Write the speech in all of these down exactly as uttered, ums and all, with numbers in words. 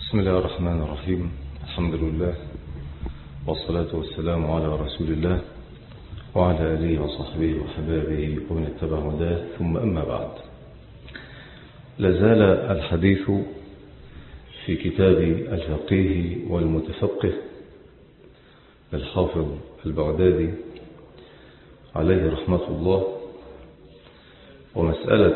بسم الله الرحمن الرحيم. الحمد لله والصلاة والسلام على رسول الله وعلى آله وصحبه وحبابه ومن اتبع هداه، ثم أما بعد. لازال الحديث في كتاب الفقيه والمتفقه للحافظ البغدادي عليه رحمة الله، ومسألة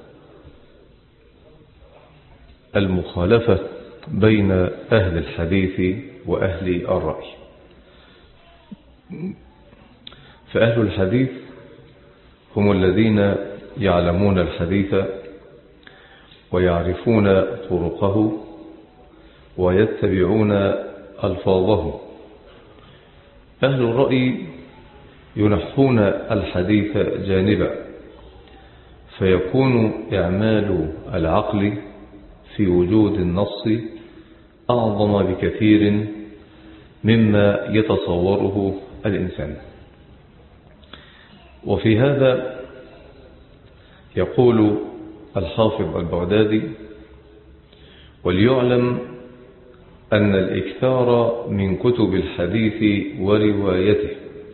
المخالفة بين أهل الحديث وأهل الرأي. فأهل الحديث هم الذين يعلمون الحديث ويعرفون طرقه ويتبعون ألفاظه. أهل الرأي ينحون الحديث جانبا، فيكون إعمال العقل في وجود النص أعظم بكثير مما يتصوره الإنسان. وفي هذا يقول الحافظ البغدادي: وليعلم أن الإكثار من كتب الحديث وروايته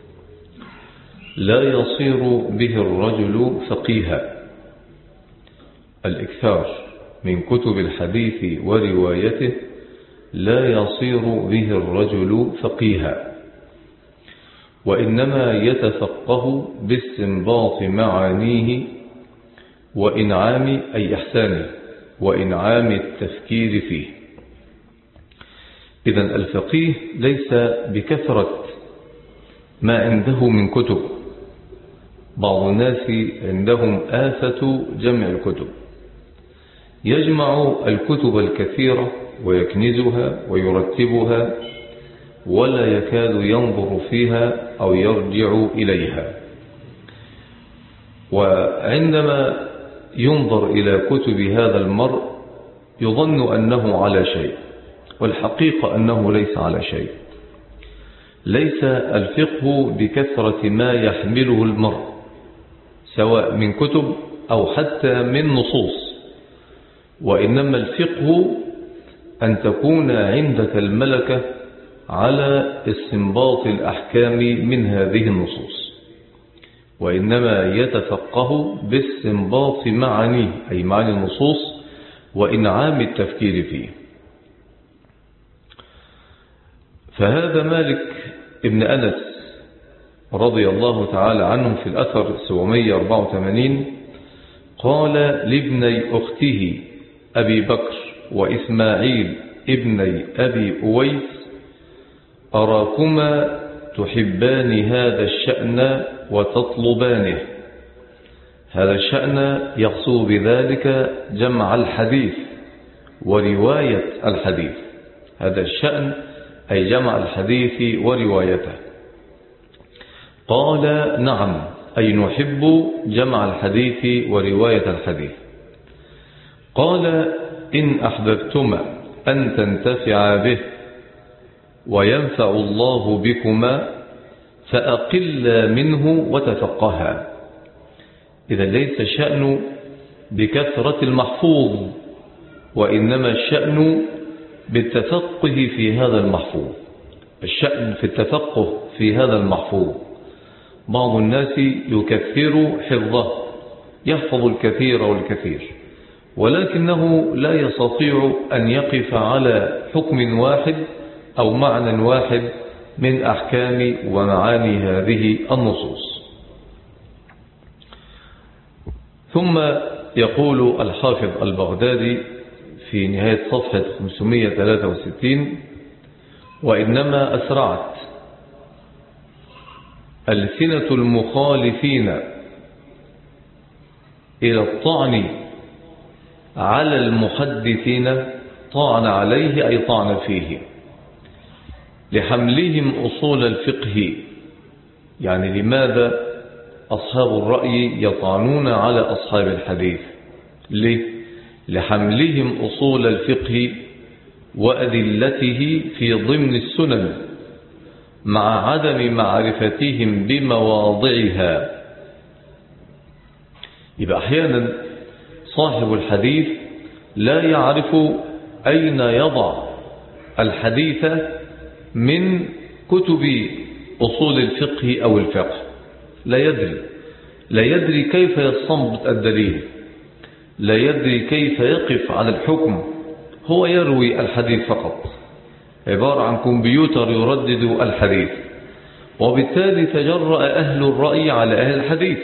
لا يصير به الرجل فقيها. الإكثار من كتب الحديث وروايته لا يصير به الرجل فقيها، وإنما يتفقه باستنباط معانيه وإنعام أي إحسانه وإنعام التفكير فيه. إذن الفقيه ليس بكثرة ما عنده من كتب. بعض الناس عندهم آفة جمع الكتب، يجمع الكتب الكثيرة ويكنزها ويرتبها ولا يكاد ينظر فيها أو يرجع إليها. وعندما ينظر إلى كتب هذا المرء يظن أنه على شيء، والحقيقة أنه ليس على شيء. ليس الفقه بكثرة ما يحمله المرء سواء من كتب أو حتى من نصوص، وإنما الفقه أن تكون عندك الملكة على استنباط الأحكام من هذه النصوص، وإنما يتفقه باستنباط معانيه أي معاني النصوص وإنعام التفكير فيه. فهذا مالك ابن أنس رضي الله تعالى عنه في الأثر سبعمائة وأربعة وثمانين قال لابني أخته أبي بكر وإسماعيل ابني أبي أويس: أراكما تحبان هذا الشأن وتطلبانه. هذا الشأن يقصد بذلك جمع الحديث ورواية الحديث. هذا الشأن أي جمع الحديث وروايته. قال: نعم، أي نحب جمع الحديث ورواية الحديث. قال: إن أحببتما أن تنتفع به وينفع الله بكما فأقل منه وتفقها. إذا ليس الشأن بكثرة المحفوظ، وإنما الشأن بالتفقه في هذا المحفوظ. الشأن في التفقه في هذا المحفوظ. بعض الناس يكثر حفظه، يحفظ الكثير والكثير، ولكنه لا يستطيع أن يقف على حكم واحد أو معنى واحد من أحكام ومعاني هذه النصوص. ثم يقول الحافظ البغدادي في نهاية صفحة خمسمائة وثلاثة وستين: وإنما أسرعت ألسنة المخالفين إلى الطعن على المحدثين، طعن عليه أي طعن فيه، لحملهم أصول الفقه. يعني لماذا أصحاب الرأي يطعنون على أصحاب الحديث؟ ليه؟ لحملهم أصول الفقه وأدلته في ضمن السنن مع عدم معرفتهم بمواضعها. يبقى أحيانا صاحب الحديث لا يعرف أين يضع الحديث من كتب أصول الفقه أو الفقه، لا يدري لا يدري كيف يستنبط الدليل، لا يدري كيف يقف على الحكم. هو يروي الحديث فقط، عبارة عن كمبيوتر يردد الحديث. وبالتالي تجرأ أهل الرأي على أهل الحديث.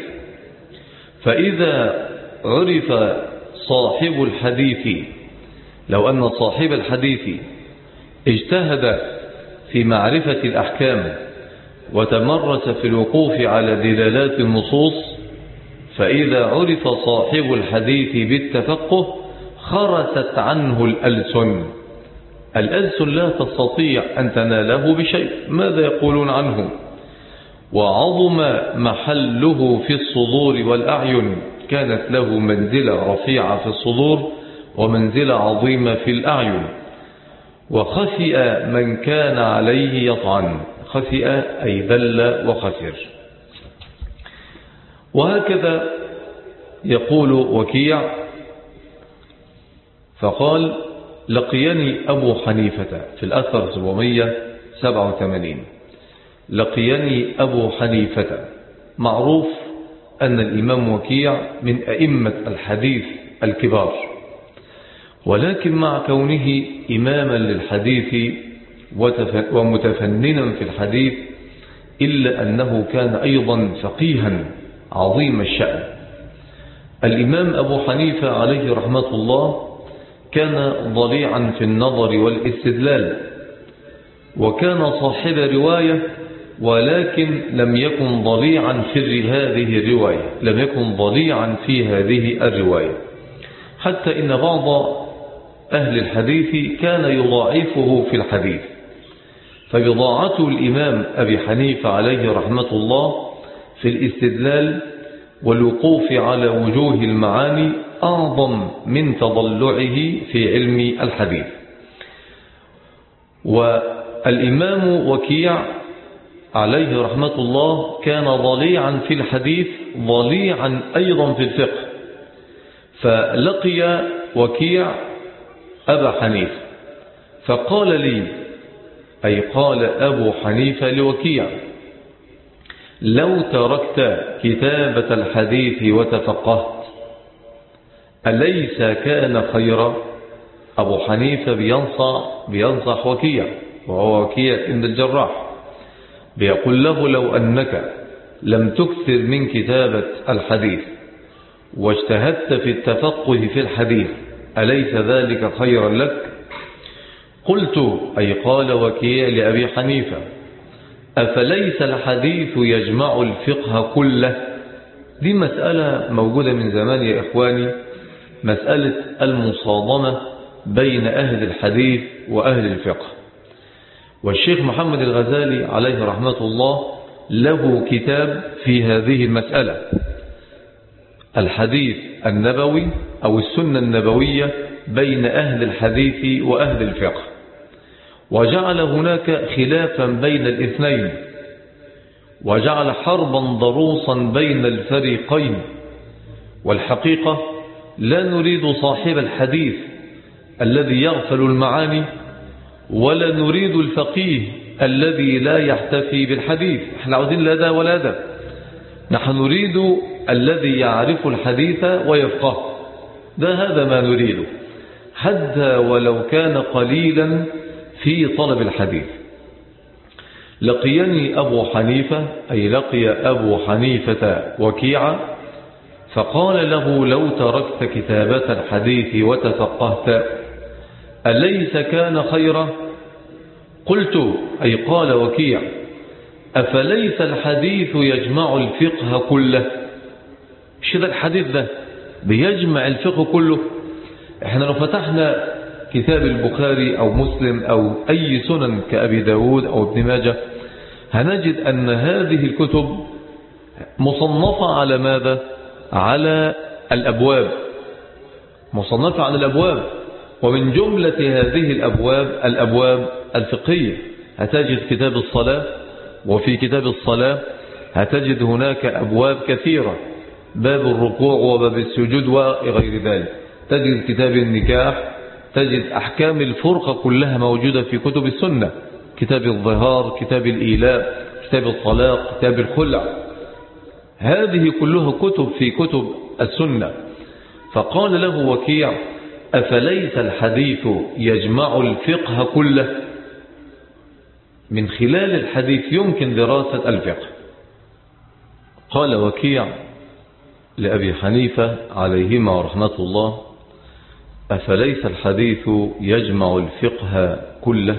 فإذا عرف صاحب الحديث، لو أن صاحب الحديث اجتهد في معرفة الأحكام وتمرس في الوقوف على دلالات النصوص، فإذا عرف صاحب الحديث بالتفقه خرست عنه الألسن. الألسن لا تستطيع أن تناله بشيء، ماذا يقولون عنه؟ وعظم محله في الصدور والأعين، كانت له منزلة رفيعة في الصدور ومنزلة عظيمة في الأعين. وخسئ من كان عليه يطعن، خسئ أي ذل وخسر. وهكذا يقول وكيع فقال: لقيني أبو حنيفة في الأثر سبعمائة وسبعة وثمانين. لقيني أبو حنيفة. معروف أن الإمام وكيع من أئمة الحديث الكبار، ولكن مع كونه إماما للحديث ومتفننا في الحديث، إلا أنه كان أيضا فقيها عظيم الشأن. الإمام أبو حنيفة عليه رحمة الله كان ضليعا في النظر والاستدلال، وكان صاحب رواية، ولكن لم يكن ضليعا في هذه الرواية، لم يكن ضليعا في هذه الرواية، حتى إن بعض أهل الحديث كان يضاعفه في الحديث. فبضاعته الإمام أبي حنيفة عليه رحمة الله في الاستدلال والوقوف على وجوه المعاني أعظم من تضلعه في علم الحديث. والإمام وكيع عليه رحمة الله كان ضليعا في الحديث، ضليعا أيضا في الفقه. فلقي وكيع أبا حنيفة فقال لي، أي قال أبو حنيفة لوكيع: لو تركت كتابة الحديث وتفقهت أليس كان خيرا؟ أبو حنيفة بينصح, بينصح وكيع، وهو وكيع ابن الجراح، بيقول له: لو أنك لم تكثر من كتابة الحديث واجتهدت في التفقه في الحديث أليس ذلك خيرا لك؟ قلت، أي قال وكيع لأبي حنيفة: أفليس الحديث يجمع الفقه كله؟ دي مسألة موجودة من زمان يا إخواني، مسألة المصادمة بين أهل الحديث وأهل الفقه. والشيخ محمد الغزالي عليه رحمة الله له كتاب في هذه المسألة، الحديث النبوي أو السنة النبوية بين أهل الحديث وأهل الفقه، وجعل هناك خلافا بين الاثنين، وجعل حربا ضروسا بين الفريقين. والحقيقة لا نريد صاحب الحديث الذي يغفل المعاني، ولا نريد الفقيه الذي لا يحتفي بالحديث. احنا عاوزين لا ده ولا ده، نحن نريد الذي يعرف الحديث ويفقه، ده هذا ما نريده، حتى ولو كان قليلا في طلب الحديث. لقيني أبو حنيفة، أي لقي أبو حنيفة وكيع فقال له: لو تركت كتابة الحديث وتفقهت أليس كان خيرا؟ قلت، أي قال وكيع: أفليس الحديث يجمع الفقه كله؟ مش ده الحديث ده بيجمع الفقه كله؟ احنا لو فتحنا كتاب البخاري أو مسلم أو أي سنن كأبي داود أو ابن ماجه هنجد أن هذه الكتب مصنفة على ماذا؟ على الأبواب، مصنفة على الأبواب. ومن جملة هذه الأبواب الأبواب الفقهية. هتجد كتاب الصلاة، وفي كتاب الصلاة هتجد هناك أبواب كثيرة، باب الركوع وباب السجود وغير ذلك. تجد كتاب النكاح تجد أحكام الفرقة كلها موجودة في كتب السنة، كتاب الظهار، كتاب الإيلاء، كتاب الطلاق، كتاب الخلع، هذه كلها كتب في كتب السنة. فقال له وكيع: أفليس الحديث يجمع الفقه كله؟ من خلال الحديث يمكن دراسة الفقه. قال وكيع لأبي حنيفة عليهما رحمة الله: أفليس الحديث يجمع الفقه كله؟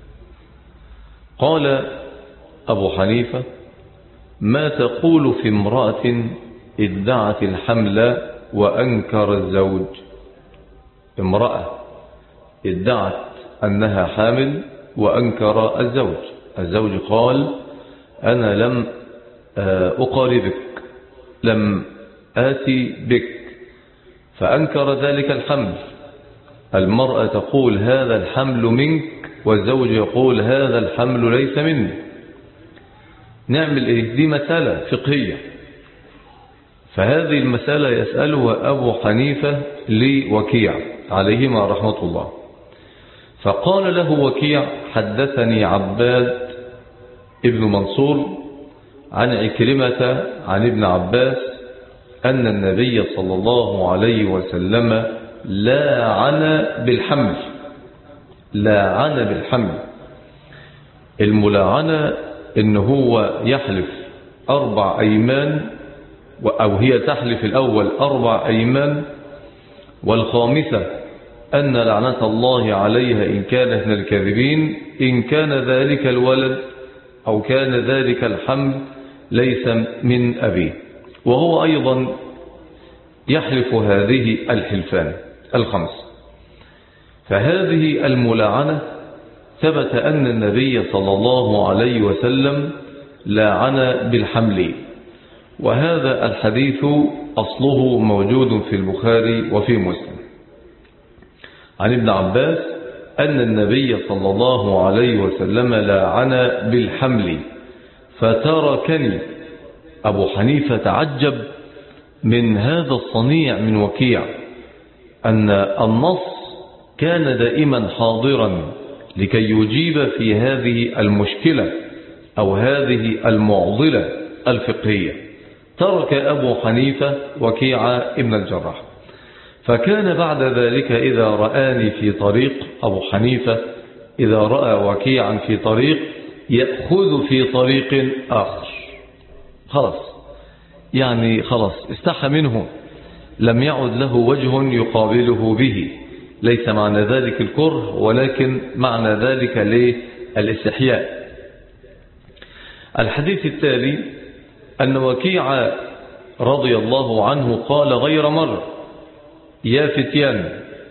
قال أبو حنيفة: ما تقول في امرأة ادعت الحمل وأنكر الزوج؟ امرأة ادعت أنها حامل وأنكر الزوج، الزوج قال: أنا لم أقاربك، لم آتي بك، فأنكر ذلك الحمل. المرأة تقول: هذا الحمل منك، والزوج يقول: هذا الحمل ليس مني. نعمل إيه؟ دي مسألة فقهية. فهذه المسألة يسألها أبو حنيفة لوكيع عليهما رحمة الله. فقال له وكيع: حدثني عباد ابن منصور عن عكرمة عن ابن عباس أن النبي صلى الله عليه وسلم لاعن بالحمل. لاعن بالحمل، الملاعنة إن هو يحلف أربع أيمان، أو هي تحلف الأول أربع أيمان، والخامسة أن لعنة الله عليها إن كانت من الكاذبين، إن كان ذلك الولد أو كان ذلك الحمل ليس من أبيه. وهو أيضا يحلف هذه الحلفان الخمس. فهذه الملاعنة ثبت أن النبي صلى الله عليه وسلم لاعن بالحمل، وهذا الحديث أصله موجود في البخاري وفي مسلم عن ابن عباس أن النبي صلى الله عليه وسلم لاعن بالحمل. فتركني أبو حنيفة تعجب من هذا الصنيع من وكيع، أن النص كان دائما حاضرا لكي يجيب في هذه المشكلة أو هذه المعضلة الفقهية. ترك أبو حنيفة وكيع ابن الجراح. فكان بعد ذلك إذا رآني في طريق، أبو حنيفة إذا رأى وكيعا في طريق يأخذ في طريق آخر، خلاص يعني خلاص استحى منه، لم يعد له وجه يقابله به. ليس معنى ذلك الكره، ولكن معنى ذلك للاستحياء. الحديث التالي أن وكيع رضي الله عنه قال غير مرة: يا فتيان.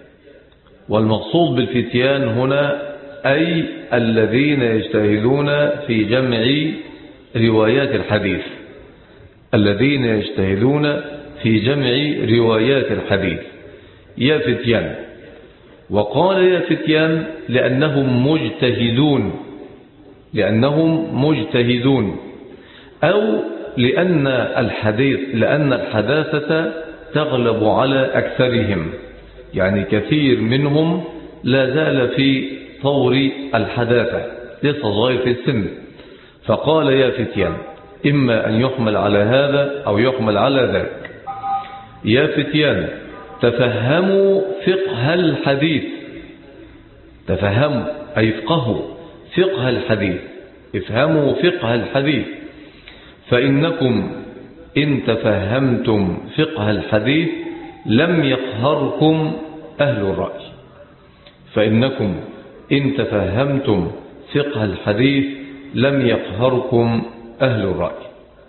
والمقصود بالفتيان هنا أي الذين يجتهدون في جمع روايات الحديث، الذين يجتهدون في جمع روايات الحديث. يا فتيان. وقال يا فتيان لأنهم مجتهدون، لأنهم مجتهدون، أو لأن الحديث لأن الحداثة تغلب على أكثرهم، يعني كثير منهم لا زال في طور الحداثة، لسه صغير في السن. فقال يا فتيان، إما أن يحمل على هذا أو يحمل على ذاك. يا فتيان تفهموا فقه الحديث، تفهموا أي افقهوا فقه الحديث، افهموا فقه الحديث، فإنكم إن تفهمتم فقه الحديث لم يقهركم أهل الرأي، فإنكم إن تفهمتم فقه الحديث لم يقهركم أهل الرأي.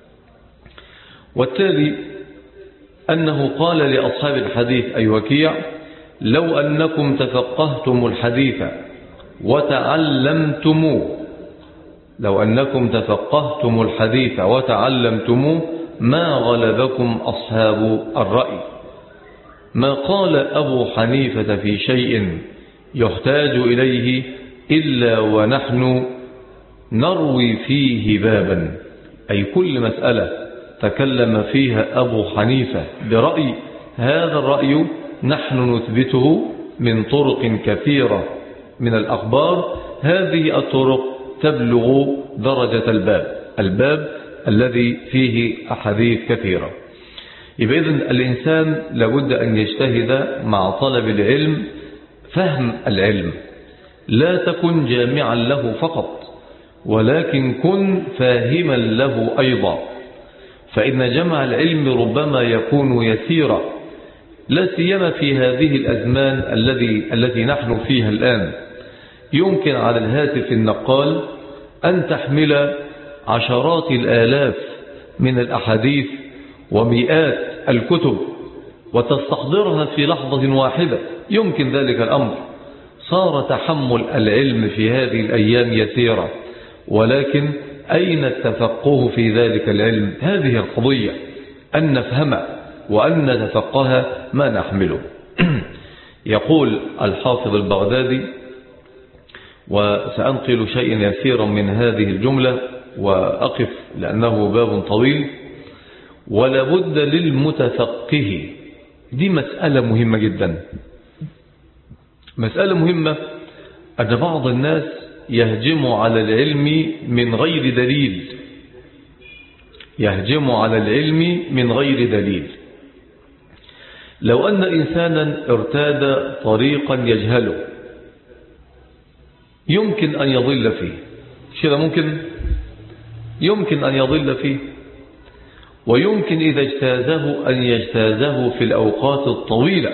والتالي أنه قال لأصحاب الحديث أي وكيع: لو أنكم تفقهتم الحديث وتعلمتموه، لو أنكم تفقهتم الحديث وتعلمتموه ما غلبكم أصحاب الرأي. ما قال أبو حنيفة في شيء يحتاج إليه إلا ونحن نروي فيه بابا، أي كل مسألة تكلم فيها أبو حنيفة برأي، هذا الرأي نحن نثبته من طرق كثيرة من الأخبار، هذه الطرق تبلغ درجة الباب الباب الذي فيه أحاديث كثيرة. يبقى إذن الإنسان لابد أن يجتهد مع طلب العلم فهم العلم، لا تكن جامعا له فقط، ولكن كن فاهما له أيضا، فإن جمع العلم ربما يكون يسيرا، لا سيما في هذه الأزمان الذي التي نحن فيها الآن. يمكن على الهاتف النقال أن تحمل عشرات الآلاف من الأحاديث ومئات الكتب وتستحضرها في لحظة واحدة، يمكن ذلك الأمر. صار تحمل العلم في هذه الأيام يسيرا، ولكن أين التفقه في ذلك العلم؟ هذه القضية، أن نفهم وأن نتفقه ما نحمله. يقول الحافظ البغدادي، وسأنقل شيئا يسيرا من هذه الجملة وأقف لأنه باب طويل: ولا بد للمتفقه. دي مسألة مهمة جدا، مسألة مهمة، أن بعض الناس يهجم على العلم من غير دليل، يهجم على العلم من غير دليل. لو أن إنسانا ارتاد طريقا يجهله يمكن أن يضل فيه، كده ممكن يمكن أن يضل فيه، ويمكن إذا اجتازه أن يجتازه في الأوقات الطويلة،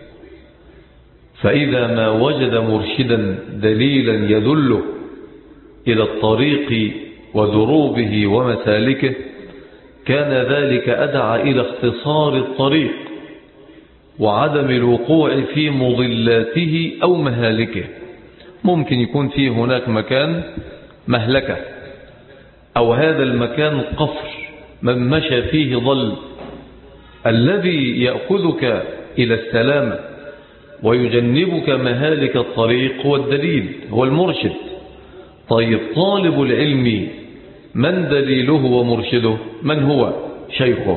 فإذا ما وجد مرشدا دليلا يدله إلى الطريق ودروبه ومسالكه كان ذلك أدعى إلى اختصار الطريق وعدم الوقوع في مضلاته أو مهالكه. ممكن يكون فيه هناك مكان مهلكة، أو هذا المكان قفر من مشى فيه ضل. الذي يأخذك إلى السلامة ويجنبك مهالك الطريق هو الدليل، هو المرشد. طيب طالب العلم من دليله ومرشده؟ من هو؟ شيخه.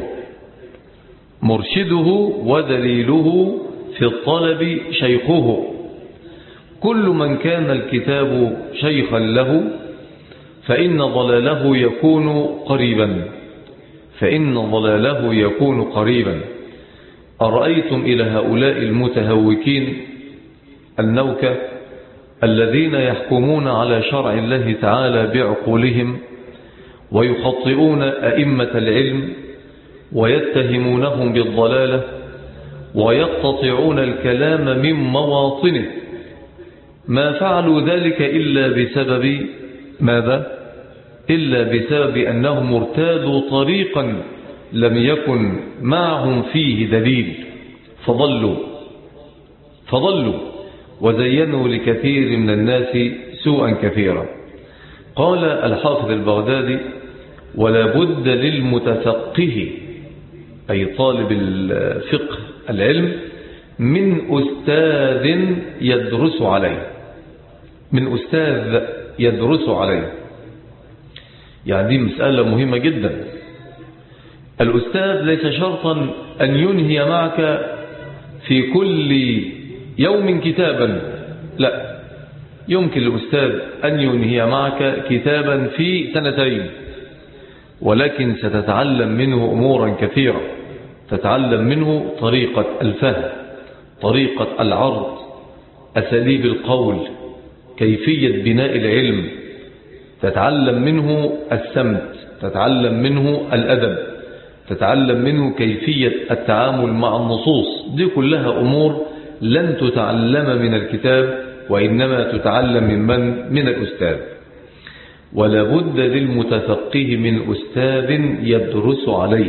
مرشده ودليله في الطلب شيخه. كل من كان الكتاب شيخا له فإن ضلاله يكون قريبا فإن ضلاله يكون قريبا. أرأيتم إلى هؤلاء المتهوكين النوكة الذين يحكمون على شرع الله تعالى بعقولهم ويخطئون أئمة العلم ويتهمونهم بالضلالة ويقتطعون الكلام من مواطنه؟ ما فعلوا ذلك إلا بسبب ماذا؟ إلا بسبب أنهم ارتادوا طريقا لم يكن معهم فيه دليل، فضلوا فضلوا وزينوا لكثير من الناس سوءا كثيرا. قال الحافظ البغدادي: ولا بد للمتفقه، أي طالب الفقه العلم، من أستاذ يدرس عليه، من أستاذ يدرس عليه. يعني دي مسألة مهمة جدا. الأستاذ ليس شرطا أن ينهي معك في كل يوم كتابا، لا، يمكن الأستاذ أن ينهي معك كتابا في سنتين، ولكن ستتعلم منه أمورا كثيرة. تتعلم منه طريقة الفهم، طريقة العرض، أساليب القول، كيفية بناء العلم. تتعلم منه السمت، تتعلم منه الأدب، تتعلم منه كيفية التعامل مع النصوص. دي كلها أمور لن تتعلم من الكتاب، وإنما تتعلم من من؟ من الأستاذ. ولا بد للمتفقه من أستاذ يدرس عليه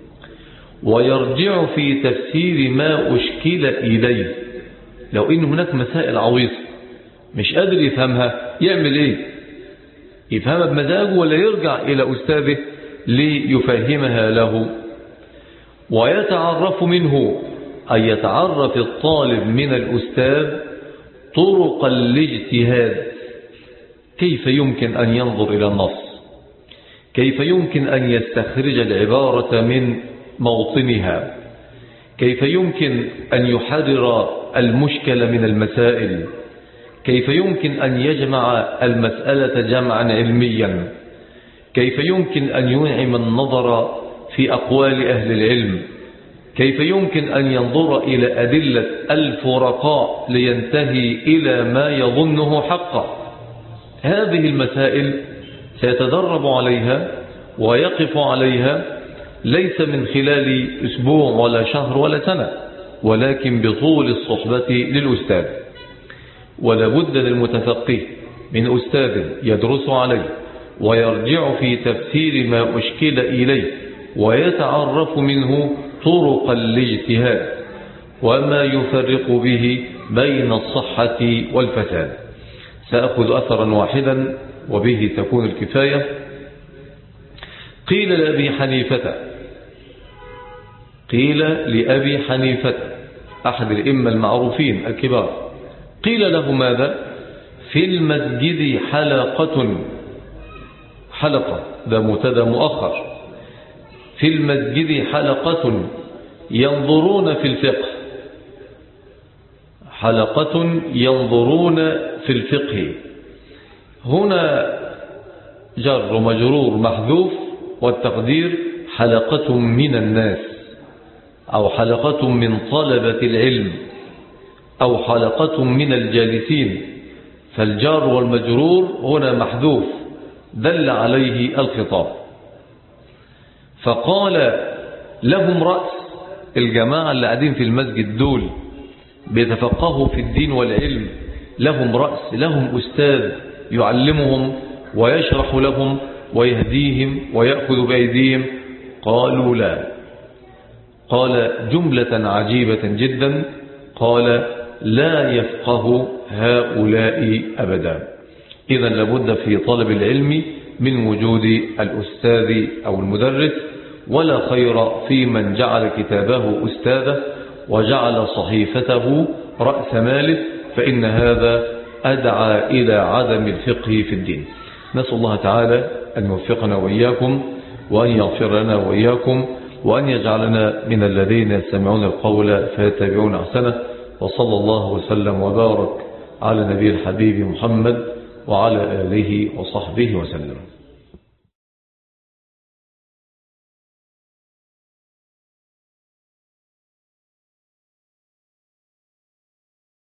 ويرجع في تفسير ما أشكل إليه. لو إن هناك مسائل عويصة مش قادر يفهمها، يعمل إيه؟ يفهمها بمزاجه ولا يرجع إلى أستاذه ليفهمها له؟ ويتعرف منه، أي يتعرف الطالب من الأستاذ طرق الاجتهاد. كيف يمكن أن ينظر إلى النص؟ كيف يمكن أن يستخرج العبارة من موطنها؟ كيف يمكن أن يحرر المشكل من المسائل، كيف يمكن أن يجمع المسألة جمعا علميا، كيف يمكن أن ينعم النظر في أقوال أهل العلم، كيف يمكن أن ينظر إلى أدلة الفرقاء لينتهي إلى ما يظنه حقا. هذه المسائل سيتدرب عليها ويقف عليها ليس من خلال أسبوع ولا شهر ولا سنة، ولكن بطول الصحبة للأستاذ. ولا بد للمتفقه من أستاذ يدرس عليه ويرجع في تفسير ما أشكل إليه ويتعرف منه طرق الاجتهاد وما يفرق به بين الصحة والفساد. سأخذ أثرا واحدا وبه تكون الكفاية. قيل لأبي حنيفة قيل لأبي حنيفة أحد الإمة المعروفين الكبار، قيل له ماذا؟ في المسجد حلقة، حلقة ده مبتدا مؤخر، في المسجد حلقة ينظرون في الفقه، حلقة ينظرون في الفقه. هنا جر ومجرور محذوف، والتقدير حلقة من الناس أو حلقة من طلبة العلم أو حلقة من الجالسين، فالجار والمجرور هنا محذوف دل عليه الخطاب. فقال لهم رأس، الجماعة اللي قاعدين في المسجد دول بيتفقهوا في الدين والعلم، لهم رأس، لهم أستاذ يعلمهم ويشرح لهم ويهديهم ويأخذ بأيديهم. قالوا لا. قال جملة عجيبة جدا، قال لا يفقه هؤلاء أبدا. إذن لابد في طلب العلم من وجود الأستاذ أو المدرس، ولا خير في من جعل كتابه أستاذه وجعل صحيفته رأس ماله، فإن هذا أدعى إلى عدم الفقه في الدين. نسأل الله تعالى أن يوفقنا وإياكم وأن يغفر لنا وإياكم وأن يجعلنا من الذين يستمعون القول فيتبعون أحسنه. وصلى الله وسلم وبارك على نبي الحبيب محمد وعلى آله وصحبه وسلم.